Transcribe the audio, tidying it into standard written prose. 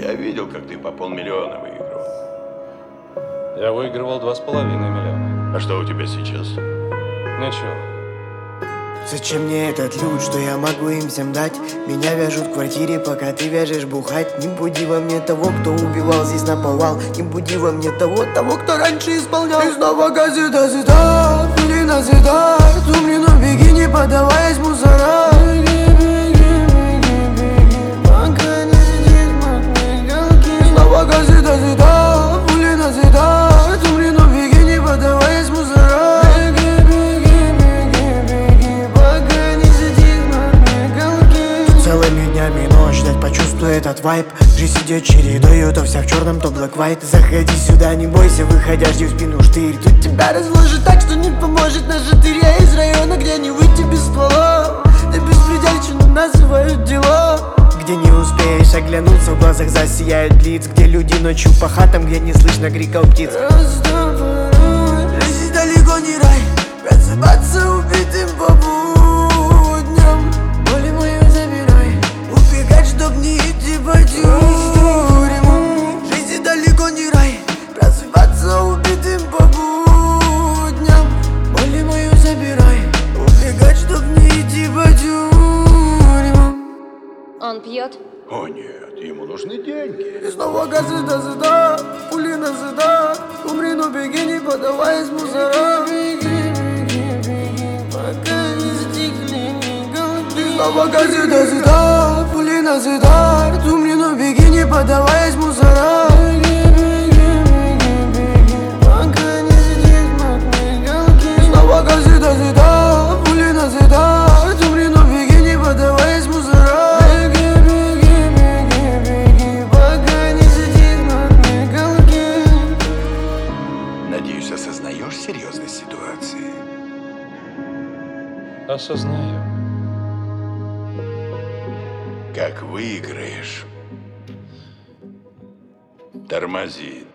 Я видел, как ты по 500 000 выиграл. Я выигрывал 2,5 миллиона. А что у тебя сейчас? Ничего. Зачем мне этот люд, что я могу им всем дать? Меня вяжут в квартире, пока ты вяжешь бухать. Не буди во мне того, кто убивал, здесь наповал. Не буди во мне того, кто раньше исполнял. И снова газет, пули назидают. Умри, но беги, не поддаваясь мусора. Пока не сидит мокрые голки. Снова газет, пули назидают. Умри, но беги, не поддаваясь мусора. Целыми днями ночь ждать, почувствуй этот вайб. Жизнь идет чередою, то вся в черном, то black white. Заходи сюда, не бойся, выходя, жди в спину штырь. Тут тебя разложит так, что не поможет наш штырь. Я из района, где не выйти без ствола. Ты беспредельщину называют дела. Где не успеешь оглянуться, в глазах засияют лиц. Где люди ночью по хатам, где не слышно криков птиц. Жизнь далеко не рай, просыпаться убитым по будням. Боли мою забирай, убегать, чтоб не идти по тюрьмам. Жизнь далеко не рай, просыпаться убитым по будням. Боли мою забирай, убегать, чтоб не идти по тюрьмам. Он пьет? О нет, ему нужны деньги. И снова газы до пули назидают. Умри, но беги, не поддаваясь мусора. Пока не стихли ни голки. И снова газы до пули назидают. Умри, но беги, не поддаваясь мусора. Пока не стихли ни голки. И снова газы до пули назидают. Умри, но беги, не поддаваясь мусора. Надеюсь, осознаешь серьезность ситуации? Осознаю. Как выиграешь, тормози.